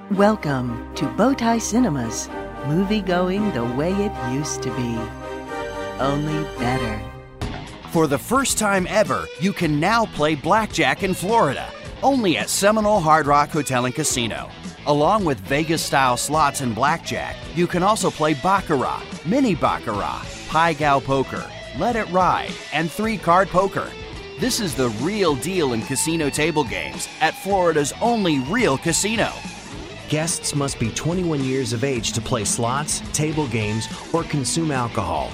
Welcome to Bowtie Cinemas, movie-going the way it used to be. Only better. For the first time ever, you can now play blackjack in Florida, only at Seminole Hard Rock Hotel and Casino. Along with Vegas-style slots and blackjack, you can also play baccarat, mini baccarat, Pai Gow poker, Let It Ride, and 3-card poker. This is the real deal in casino table games at Florida's only real casino. Guests must be 21 years of age to play slots, table games, or consume alcohol.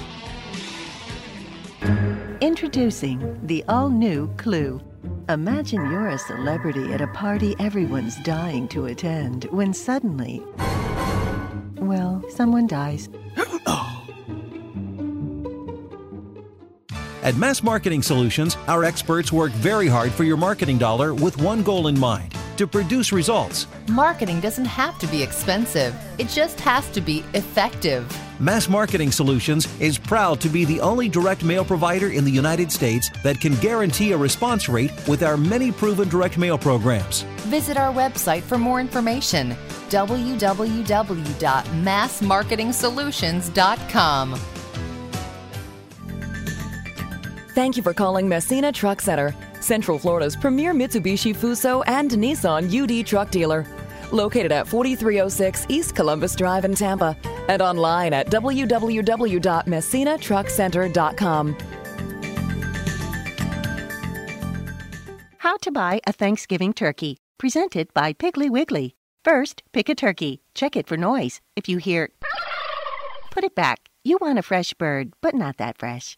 Introducing the all-new Clue. Imagine you're a celebrity at a party everyone's dying to attend when suddenly, well, someone dies. At Mass Marketing Solutions, our experts work very hard for your marketing dollar with one goal in mind: to produce results. Marketing doesn't have to be expensive. It just has to be effective. Mass Marketing Solutions is proud to be the only direct mail provider in the United States that can guarantee a response rate with our many proven direct mail programs. Visit our website for more information: www.massmarketingsolutions.com. Thank you for calling Messina Truck Center, Central Florida's premier Mitsubishi Fuso and Nissan UD truck dealer. Located at 4306 East Columbus Drive in Tampa and online at www.messinatruckcenter.com. How to buy a Thanksgiving turkey, presented by Piggly Wiggly. First, pick a turkey. Check it for noise. If you hear, put it back. You want a fresh bird, but not that fresh.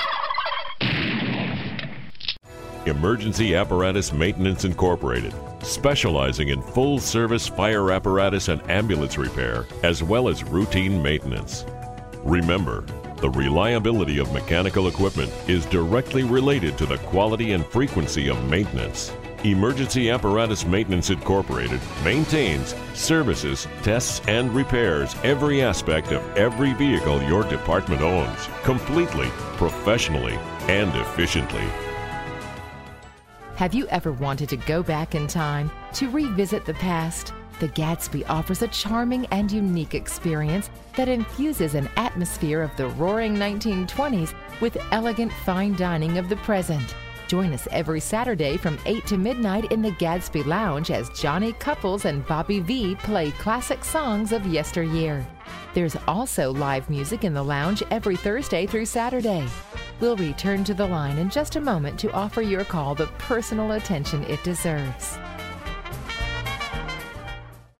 Emergency Apparatus Maintenance Incorporated, specializing in full-service fire apparatus and ambulance repair, as well as routine maintenance. Remember, the reliability of mechanical equipment is directly related to the quality and frequency of maintenance. Emergency Apparatus Maintenance Incorporated maintains, services, tests, and repairs every aspect of every vehicle your department owns, completely, professionally, and efficiently. Have you ever wanted to go back in time to revisit the past? The Gatsby offers a charming and unique experience that infuses an atmosphere of the roaring 1920s with elegant fine dining of the present. Join us every Saturday from 8 to midnight in the Gatsby Lounge as Johnny Couples and Bobby V play classic songs of yesteryear. There's also live music in the lounge every Thursday through Saturday. We'll return to the line in just a moment to offer your call the personal attention it deserves.